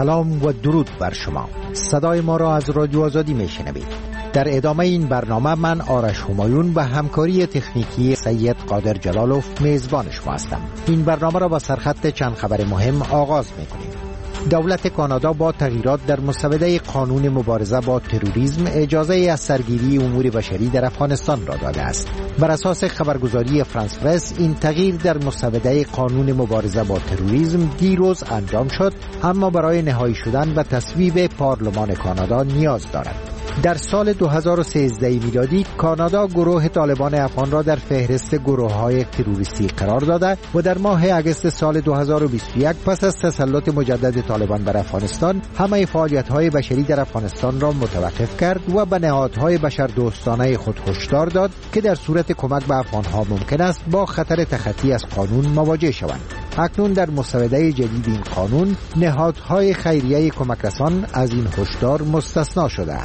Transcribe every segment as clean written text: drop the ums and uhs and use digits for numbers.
سلام و درود بر شما. صدای ما را از رادیو آزادی میشنوید. در ادامه این برنامه من آرش همایون به همکاری تکنیکی سید قادر جلالوف میزبان شما هستم. این برنامه را با سرخط چند خبر مهم آغاز میکنیم. دولت کانادا با تغییرات در مسوده قانون مبارزه با تروریسم اجازه از سرگیری امور بشری در افغانستان را داده است. بر اساس خبرگزاری فرانس پرس این تغییر در مسوده قانون مبارزه با تروریسم دیروز انجام شد، اما برای نهایی شدن به تصویب پارلمان کانادا نیاز دارد. در سال 2013 میلادی کانادا گروه طالبان افغان را در فهرست گروه‌های تروریستی قرار داده و در ماه اگست سال 2021 پس از تسلط مجدد طالبان بر افغانستان همه فعالیت‌های بشری در افغانستان را متوقف کرد و به نهادهای بشردوستانه خود هشدار داد که در صورت کمک به افغان‌ها ممکن است با خطر تخطی از قانون مواجه شوند. اکنون در مسوده جدید این قانون نهادهای خیریه کمک رسان از این هشدار مستثنا شده‌اند.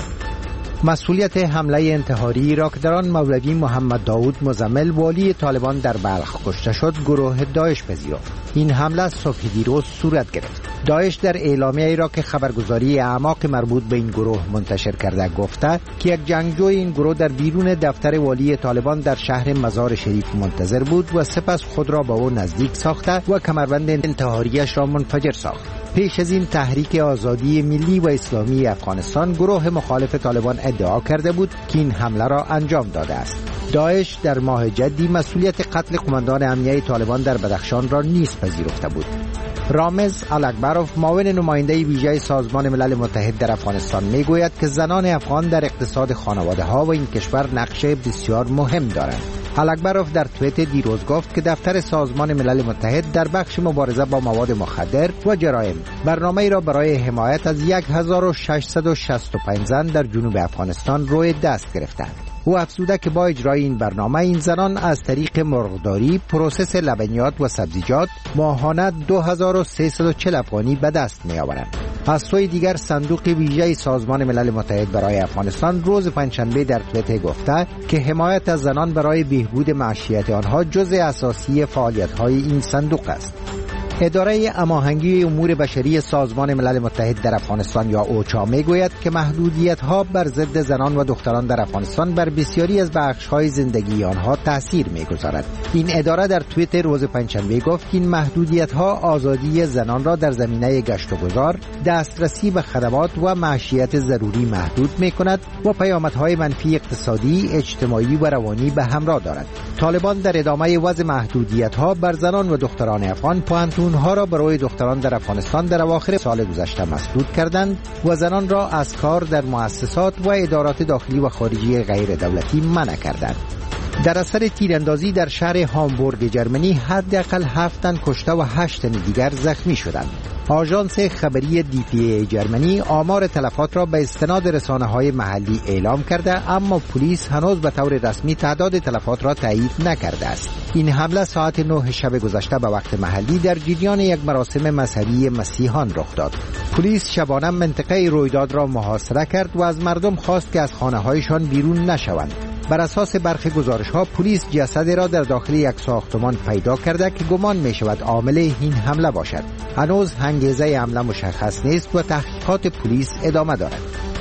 مسئولیت حمله انتحاری را که در آن مولوی محمد داود مزمل والی طالبان در بلخ کشته شد گروه داعش پذیرفت. این حمله صبح دیروز صورت گرفت. داعش در اعلامیه‌ای را که خبرگزاری اعماق مربوط به این گروه منتشر کرده گفته که یک جنگجوی این گروه در بیرون دفتر والی طالبان در شهر مزار شریف منتظر بود و سپس خود را به او نزدیک ساخته و کمربند انتحاریش را منفجر ساخت. پیش از این تحریک آزادی ملی و اسلامی افغانستان گروه مخالف طالبان ادعا کرده بود که این حمله را انجام داده است. داعش در ماه جدی مسئولیت قتل قماندان امنیه طالبان در بدخشان را نیز پذیرفته بود. رامز الاکبروف معاون نماینده ویژه سازمان ملل متحد در افغانستان میگوید که زنان افغان در اقتصاد خانواده‌ها و این کشور نقش بسیار مهم دارند. الاکبروف در توییت دیروز گفت که دفتر سازمان ملل متحد در بخش مبارزه با مواد مخدر و جرایم برنامه‌ای را برای حمایت از 1665 زن در جنوب افغانستان روی دست گرفتند. او افزوده که با اجرای این برنامه این زنان از طریق مرغداری، پروسس لبنیات و سبزیجات ماهانه 2340 افغانی به دست می‌آورند. از سوی دیگر صندوق ویژه سازمان ملل متحد برای افغانستان روز پنجشنبه در توییتر گفته که حمایت از زنان برای بهبود معیشت آنها جزء اساسی فعالیت‌های این صندوق است. اداره هماهنگی امور بشری سازمان ملل متحد در افغانستان یا اوچا میگوید که محدودیت‌ها بر ضد زنان و دختران در افغانستان بر بسیاری از بخش‌های زندگی آنها تأثیر می‌گذارد. این اداره در توییتر روز پنجشنبه گفت که این محدودیت‌ها آزادی زنان را در زمینه گشت و گذار، دسترسی به خدمات و معیشت ضروری محدود می‌کند و پیامدهای منفی اقتصادی، اجتماعی و روانی به همراه دارد. طالبان در ادامه وضع محدودیت‌ها بر زنان و دختران افغان پوهنتون‌ها را برای دختران در افغانستان در اواخر سال گذشته مسدود کردند و زنان را از کار در مؤسسات و ادارات داخلی و خارجی غیر دولتی منع کردند. در اثر تیراندازی در شهر هامبورگ جرمنی حداقل 7 تن کشته و 8 تن دیگر زخمی شدند. آژانس خبری DPA جرمنی آمار تلفات را به استناد رسانه‌های محلی اعلام کرده، اما پلیس هنوز به طور رسمی تعداد تلفات را تایید نکرده است. این حمله ساعت 9 شب گذشته به وقت محلی در جریان یک مراسم مذهبی مسیحیان رخ داد. پلیس شبانه منطقه رویداد را محاصره کرد و از مردم خواست که از خانه‌هایشان بیرون نشوند. بر اساس برخی گزارش‌ها پلیس جسد را در داخل یک ساختمان پیدا کرده که گمان می‌شود عامل این حمله باشد. هنوز انگیزه حمله مشخص نیست و تحقیقات پلیس ادامه دارد.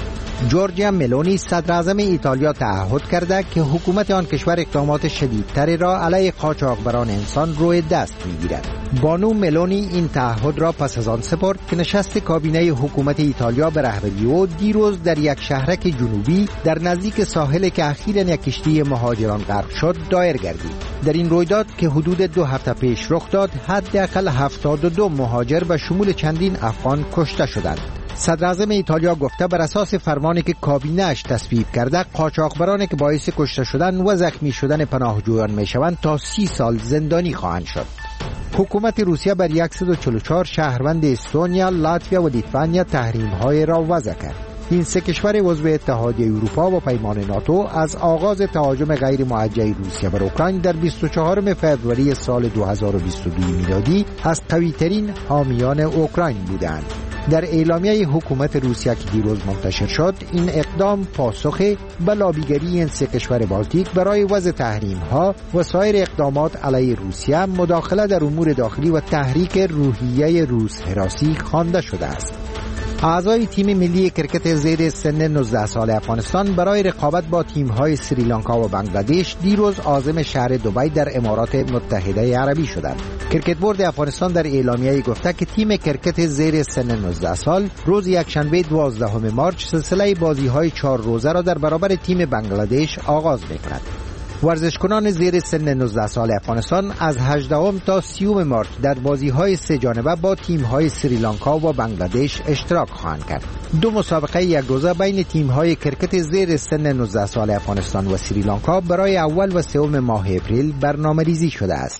جورجیا ملونی صدر اعظم ایتالیا تعهد کرده که حکومت آن کشور اقدامات شدیدتری را علیه قاچاقبران انسان روی دست می‌گیرد. بانو ملونی این تعهد را پس از آن سپرد که نشست کابینه حکومت ایتالیا به رهبری او دیروز در یک شهرک جنوبی در نزدیک ساحل که اخیراً یک کشتی مهاجران غرق شد دایر گردید. در این رویداد که حدود 2 هفته پیش رخ داد حداقل 72 مهاجر به شمول چندین افغان کشته شدند. صدر اعظم ایتالیا گفته بر اساس فرمانی که کابینه اش تصویب کرده قاچاقبرانی که باعث کشته شدن و زخمی شدن پناهجویان میشوند تا 30 سال زندانی خواهند شد. حکومت روسیه بر 144 شهروند استونیا، لاتویا و لیتوانیا تحریم‌های را وضع کرد. این سه کشور عضو اتحادیه اروپا و پیمان ناتو از آغاز تهاجم غیر موجه روسیه بر اوکراین در 24 فوریه سال 2022 میلادی از قوی‌ترین حامیان اوکراین بودند. در اعلامیه حکومت روسیه که دیروز منتشر شد، این اقدام پاسخ به لابیگری این سه کشور بالتیک برای وضع تحریم‌ها و سایر اقدامات علیه روسیه، مداخله در امور داخلی و تحریک روحیه روس هراسی خوانده شده است. اعضای تیم ملی کرکت زیر سن 19 سال افغانستان برای رقابت با تیم‌های سریلانکا و بنگلادش دیروز عازم شهر دبی در امارات متحده عربی شدند. کرکت بورد افغانستان در اعلامیه‌ای گفته که تیم کرکت زیر سن 19 سال روز یکشنبه 12 مارس سلسله بازی‌های 4 روزه را در برابر تیم بنگلادش آغاز می‌کند. ورزشکنان زیر سن 19 سال افغانستان از 18 تا 30 مارس در بازی‌های سه جانبه با تیم‌های سریلانکا و بنگلادش اشتراک خواهند کرد. دو مسابقه یک روزه بین تیم‌های کرکت زیر سن 19 سال افغانستان و سریلانکا برای اول و سوم ماه اپریل برنامه‌ریزی شده است.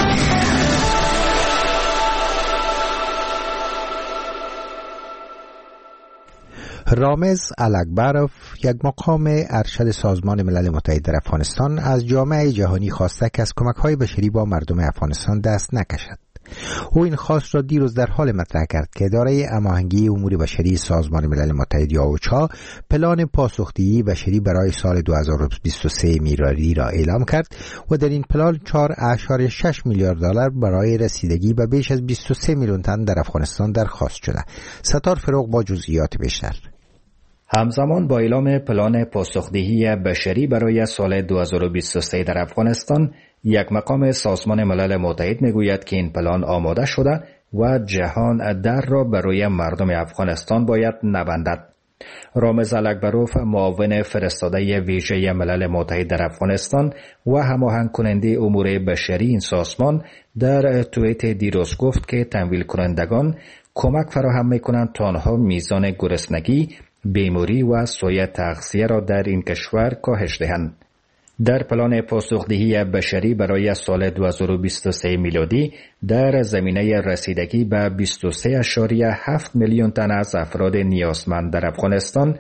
رامز الکبروف، یک مقام ارشد سازمان ملل متحد در افغانستان، از جامعه جهانی خواسته که از کمک‌های بشری با مردم افغانستان دست نکشد. او این خواست را دیروز در حال مطرح کرد که اداره هماهنگی امور بشری سازمان ملل متحد یا اوچا پلان پاسخدهی بشری برای سال 2023 میلادی را اعلام کرد و در این پلان 4.6 میلیارد دلار برای رسیدگی به بیش از 23 میلیون تن در افغانستان درخواست شده. ستار فروغ با جزئیات بیشتر. همزمان با اعلام پلان پاسخدهی بشری برای سال 2023 در افغانستان، یک مقام سازمان ملل متحد میگوید که این پلان آماده شده و جهان در را برای مردم افغانستان باید نبندد. رامز الکبروف، معاون فرستاده ویژه ملل متحد در افغانستان و هماهنگ کننده امور بشری این سازمان، در توییت دیروز گفت که تمویل کنندگان کمک فراهم میکنند تا آنها میزان گرسنگی، بیماری و سوء تغذیه را در این کشور کاهش دهند. در پلان پاسخدهی بشری برای سال 2023 میلادی در زمینه رسیدگی به 23.7 میلیون تن از افراد نیازمند در افغانستان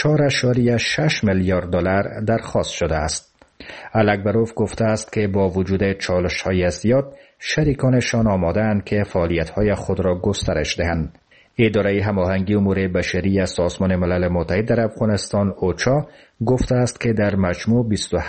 4.6 میلیارد دلار درخواست شده است. الکبروف گفته است که با وجود چالش‌های زیاد، شریکانشان آماده‌اند که فعالیت‌های خود را گسترش دهند. اداره هماهنگی امور بشری از سازمان ملل متحد در افغانستان اوچا گفته است که در مجموع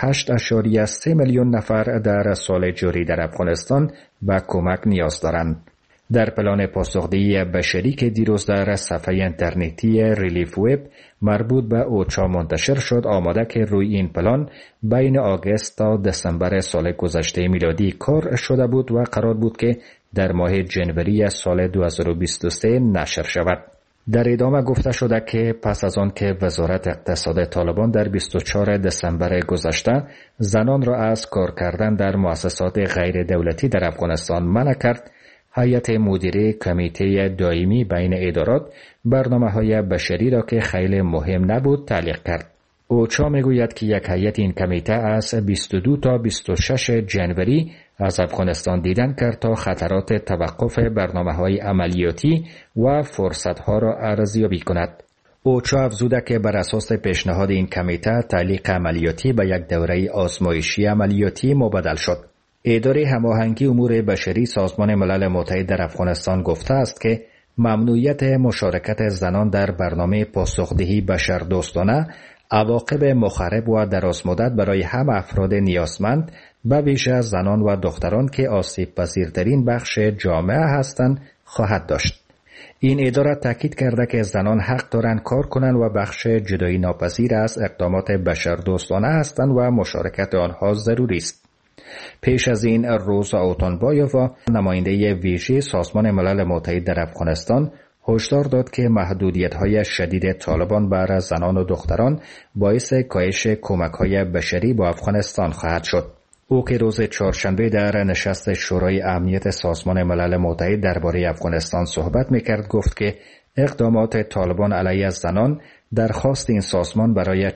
28.3 میلیون نفر در سال جاری در افغانستان به کمک نیاز دارند. در پلان پاسخدهی بشری که دیروز در صفحه اینترنتی ریلیف وب مربوط به اوچا منتشر شد، آماده که روی این پلان بین آگوست تا دسامبر سال گذشته میلادی کار شده بود و قرار بود که در ماه جنوری سال 2023 نشر شود. در ادامه گفته شده که پس از آن که وزارت اقتصاد طالبان در 24 دسامبر گذشته زنان را از کار کردن در مؤسسات غیر دولتی در افغانستان منع کرد، هیئت مدیره کمیته دائمی بین ادارات برنامه‌های بشری را که خیلی مهم نبود تعلیق کرد. اوچا میگوید که یک هیئت این کمیته از 22 تا 26 جنوری از افغانستان دیدن کرد تا خطرات توقف برنامه‌های عملیاتی و فرصت‌ها را ارزیابی کند. اوچا افزوده که بر اساس پیشنهاد این کمیته تعلیق عملیاتی به یک دوره آزمایشی عملیاتی مبدل شد. اداره هماهنگی امور بشری سازمان ملل متحد در افغانستان گفته است که ممنوعیت مشارکت زنان در برنامه پاسخدهی بشردوستانه عواقب مخرب و درازمدت برای هم افراد نیازمند به ویژه زنان و دختران که آسیب پذیرترین بخش جامعه هستند خواهد داشت. این اداره تاکید کرده که زنان حق دارند کار کنند و بخش جدایی ناپذیر از اقدامات بشردوستانه هستند و مشارکت آنها ضروری است. پیش از این روزا اوتانبایووا، نماینده ویژه سازمان ملل متحد در افغانستان، هشدار داد که محدودیت‌های شدید طالبان بر زنان و دختران باعث کاهش کمک‌های بشری با افغانستان خواهد شد. او که روز چهارشنبه در نشست شورای امنیت سازمان ملل متحد درباره افغانستان صحبت می‌کرد گفت که اقدامات طالبان علیه زنان درخواست این سازمان برای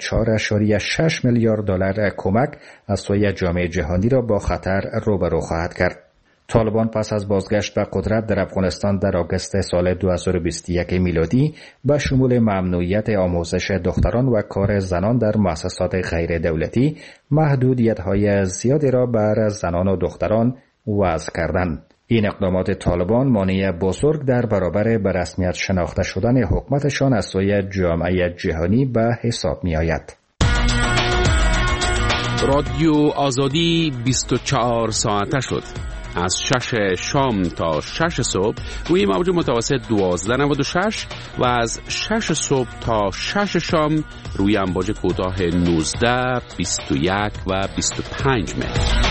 4.6 میلیارد دلار کمک از سوی جامعه جهانی را با خطر روبرو خواهد کرد. طالبان پس از بازگشت به قدرت در افغانستان در آگوست سال 2021 میلادی به شمول ممنوعیت آموزش دختران و کار زنان در مؤسسات غیر دولتی محدودیت‌های زیادی را بر زنان و دختران وضع کردند. این اقدامات طالبان مانع بزرگ در برابر به رسمیت شناخته شدن حکومتشان از سوی جامعه جهانی به حساب می آید. رادیو آزادی 24 ساعته شد. از 6 شام تا 6 صبح روی موج متوسط 1296 و از 6 صبح تا 6 شام روی امواج کوتاه 19, 21 و 25 متر.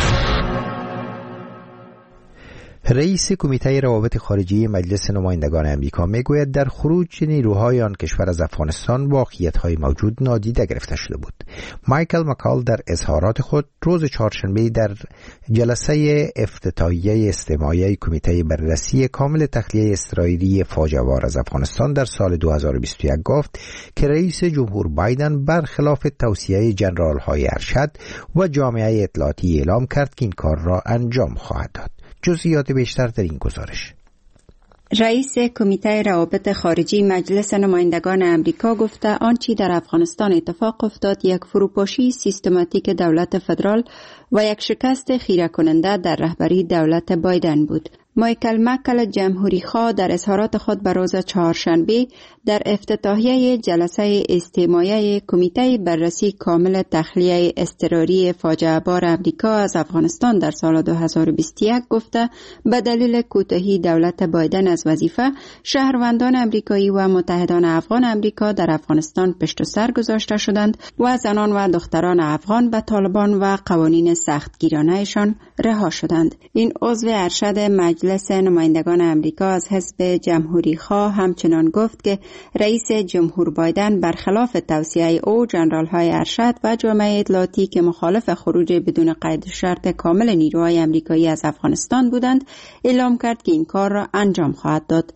رئیس کمیته روابط خارجی مجلس نمایندگان امریکا میگوید در خروج نیروهای آن کشور از افغانستان واقعیت‌های موجود نادیده گرفته شده بود. مایکل مکال در اظهارات خود روز چهارشنبه در جلسه افتتاحیه استماعی کمیته بررسی کامل تخلیه اسرائیلی فاجعه‌بار از افغانستان در سال 2021 گفت که رئیس جمهور بایدن برخلاف توصیه جنرال‌های ارشد و جامعه اطلاعاتی اعلام کرد که این کار را انجام خواهد داد. جزئیات بیشتر در این گزارش. رئیس کمیته روابط خارجی مجلس نمایندگان امریکا گفته آنچه در افغانستان اتفاق افتاد یک فروپاشی سیستماتیک دولت فدرال و یک شکست خیره کننده در رهبری دولت بایدن بود. مایکل مکل جمهوری خواه در اظهارات خود به روز چهارشنبه در افتتاحیه جلسه استماعی کمیته بررسی کامل تخلیه اضطراری فاجعه بار امریکا از افغانستان در سال 2021 گفته به دلیل کوتاهی دولت بایدن از وظیفه شهروندان امریکایی و متحدان افغان امریکا در افغانستان پشت سر گذاشته شدند و زنان و دختران افغان به طالبان و قوانین سختگیرانه‌شان رها شدند. این عضو ارشد مجلس نمایندگان امریکا از حزب جمهوری خواه همچنان گفت که رئیس جمهور بایدن برخلاف توصیه او جنرال‌های ارشد و جامعه اطلاعاتی که مخالف خروج بدون قید شرط کامل نیروهای امریکایی از افغانستان بودند اعلام کرد که این کار را انجام خواهد داد.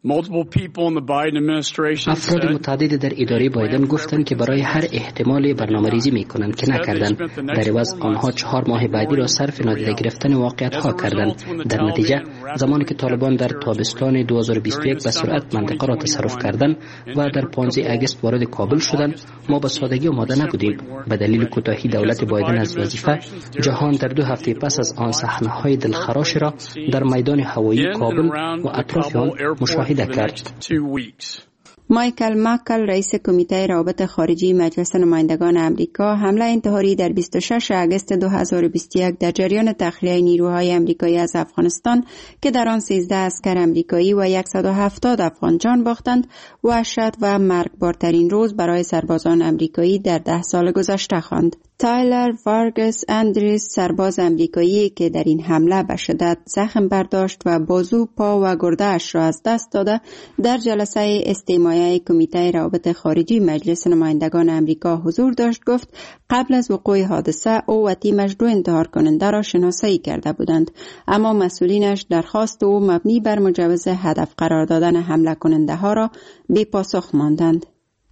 افراد متعدد در اداره بایدن گفتند که برای هر احتمال برنامه‌ریزی می‌کنند که نکردند. در عوض آنها 4 ماه بعدی را صرف نادیده گرفتن واقعیت‌ها کردند. در نتیجه زمانی که طالبان در تابستان 2021 به سرعت منطقه را تصرف کردند و در 15 اگست وارد کابل شدند، ما به سادگی آماده نبودیم. به دلیل کوتاهی دولت بایدن از وظیفه، جهان در 2 هفته پس از آن صحنه‌های دلخراش را در میدان هوایی کابل و اطراف آن مشاهده کرد. مایکل مکل رئیس کمیته روابط خارجی مجلس نمایندگان امریکا حمله انتحاری در 26 اگست 2021 در جریان تخلیه نیروهای امریکایی از افغانستان که در آن 13 عسکر امریکایی و 170 افغان جان باختند وحشت و مرگبارترین روز برای سربازان امریکایی در 10 سال گذشته خواند. تایلر وارگس اندریس سرباز امریکایی که در این حمله به شدت زخم برداشت و بازو، پا و گرده‌اش را از دست داده در جلسه استماعی کمیته روابط خارجی مجلس نمایندگان امریکا حضور داشت گفت قبل از وقوع حادثه او و تیمش 2 انتحار کننده را شناسایی کرده بودند، اما مسئولینش درخواست او مبنی بر مجوز هدف قرار دادن حمله کننده ها را بی پاسخ ماندند.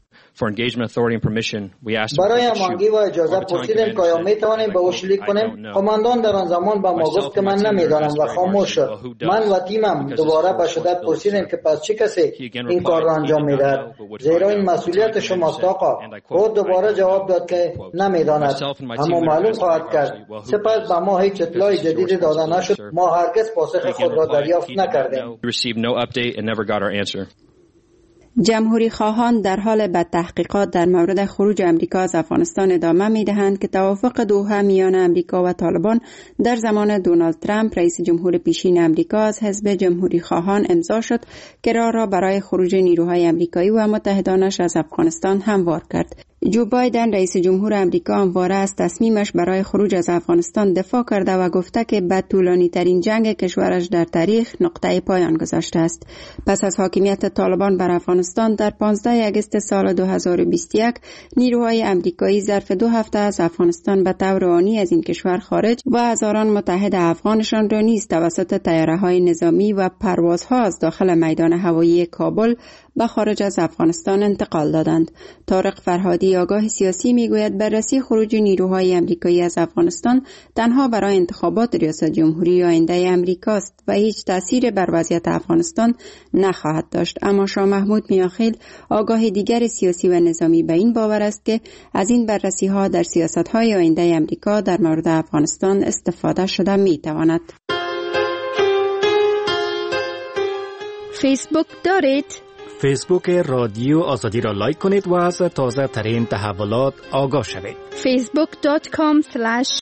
برای هماهنگی و اجازه پرسیدیم که آیا میتوانیم به او شلیک کنیم. قماندان در آن زمان به ما گفت که من نمیدانم و خاموش شد. من و تیمم دوباره به شدت پرسیدیم که پس چه کسی این کار را انجام میدهد، زیرا این مسئولیت شماست آقا. او دوباره جواب داد که نمیداند اما معلوم خواهد کرد. سپس به ما هیچ اطلاع جدیدی داده نشد. ما هرگز پاسخ خود را دریافت نکردیم. جمهوری خواهان در حال به تحقیقات در مورد خروج امریکا از افغانستان ادامه می دهند که توافق دوحه میان امریکا و طالبان در زمان دونالد ترامپ رئیس جمهور پیشین امریکا از حزب جمهوری خواهان امضا شد که راه را برای خروج نیروهای امریکایی و متحدانش از افغانستان هموار کرد. جو بایدن رئیس جمهور امریکا همواره از تصمیمش برای خروج از افغانستان دفاع کرده و گفته که به طولانی ترین جنگ کشورش در تاریخ نقطه پایان گذاشته است. پس از حاکمیت طالبان بر افغانستان در 15 اگست سال 2021 نیروهای امریکایی ظرف 2 هفته از افغانستان به طور آنی از این کشور خارج و هزاران متحد افغانشان را نیز توسط طیاره‌های نظامی و پروازها از داخل میدان هوایی کابل به خارج از افغانستان انتقال دادند. طارق فرهادی آگاه سیاسی میگوید بررسی خروج نیروهای امریکایی از افغانستان تنها برای انتخابات ریاست جمهوری آینده امریکاست و هیچ تأثیر بر وضعیت افغانستان نخواهد داشت. اما شاه محمود میاخیل آگاه دیگر سیاسی و نظامی به این باور است که از این بررسی ها در سیاست های آینده امریکا در مورد افغانستان استفاده شده میتواند. فیسبوک دارید؟ فیسبوک رادیو آزادی را لایک کنید و از تازه ترین تحولات آگاه شوید. facebook.com/